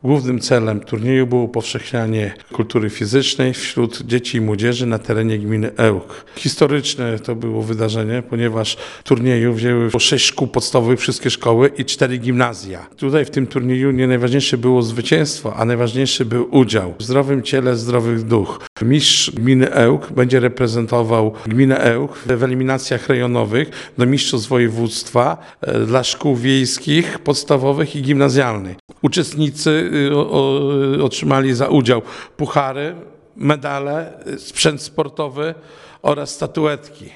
Głównym celem turnieju było upowszechnianie kultury fizycznej wśród dzieci i młodzieży na terenie gminy Ełk. Historyczne to było wydarzenie, ponieważ w turnieju wzięły 6 szkół podstawowych, wszystkie szkoły i 4 gimnazja. Tutaj w tym turnieju nie najważniejsze było zwycięstwo, a najważniejszy był udział. W zdrowym ciele, zdrowych duch. Mistrz gminy Ełk będzie reprezentował gminę Ełk w eliminacjach rejonowych do mistrzostw województwa dla szkół wiejskich, podstawowych i gimnazjalnych. Uczestnicy otrzymali za udział puchary, medale, sprzęt sportowy oraz statuetki.